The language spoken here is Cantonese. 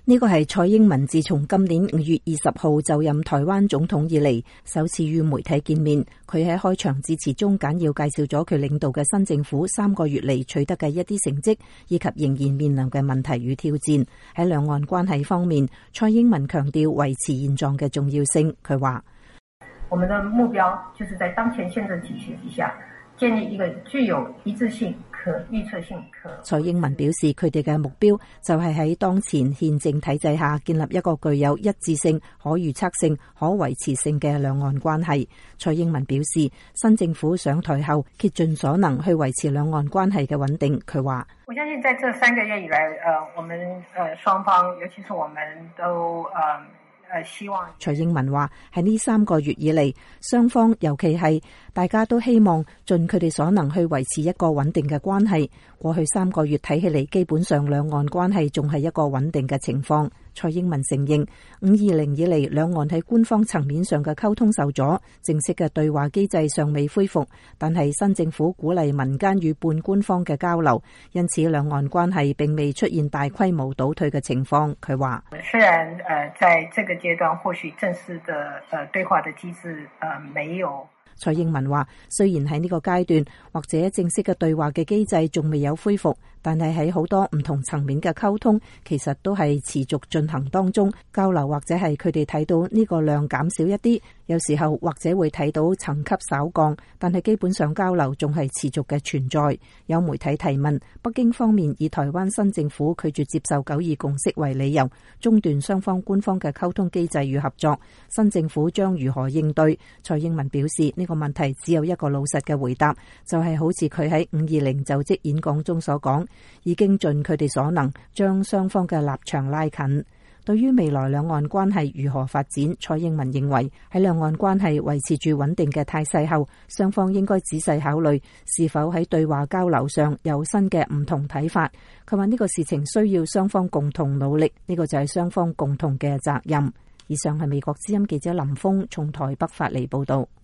呢個係蔡英文自從今年5月20號就任台灣總統以嚟，首次與媒體見面。佢喺開場致辭中簡要介紹咗佢領導嘅新政府3個月嚟取得嘅一啲成績，以及仍然面臨嘅問題與挑戰。喺兩岸關係方面，蔡英文強調維持現狀嘅重要性。佢話： 我們的目標就是在當前憲政體系之下，建立一個具有一致性、可預測性。 蔡英文表示，佢哋嘅目標就係喺當前憲政體制下建立一個具有一致性、可預測性、可維持性嘅兩岸關係。蔡英文表示，新政府上台後竭盡所能去維持兩岸關係嘅穩定。佢話： 我相信在這3個月以來，我們雙方，尤其是我們都希望。 蔡英文話：喺呢3個月以嚟，雙方尤其係大家都希望盡佢哋所能去維持一個穩定嘅關係。過去3個月睇起嚟，基本上兩岸關係仲係一個穩定嘅情況。蔡英文承認520以嚟兩岸喺官方層面上嘅溝通受阻，正式嘅對話機制尚未恢復，但係新政府鼓勵民間與半官方嘅交流，因此兩岸關係並未出現大規模倒退嘅情況。佢話： 雖然在這個階段或許正式的對話的機制沒有。 蔡英文話：雖然喺呢個階段或者正式嘅對話嘅機制仲未有恢復，但係喺好多唔同層面嘅溝通，其實都係持續進行當中。交流或者係佢哋睇到呢個量減少一啲，有時候或者會睇到層級稍降，但係基本上交流仲係持續嘅存在。有媒體提問，北京方面以台灣新政府拒絕接受9·2共識為理由，中斷雙方官方嘅溝通機制與合作，新政府將如何應對？蔡英文表示，呢個問題只有一個老實嘅回答，就係好似佢喺520就職演講中所講，已經盡佢哋所能將雙方嘅立場拉近。對於未來兩岸關係如何發展，蔡英文認為喺兩岸關係維持住穩定嘅態勢後，雙方應該仔細考慮是否喺對話交流上有新嘅唔同睇法。佢話呢個事情需要雙方共同努力，呢個就係雙方共同嘅責任。以上係美國之音記者林峰從台北發嚟報道。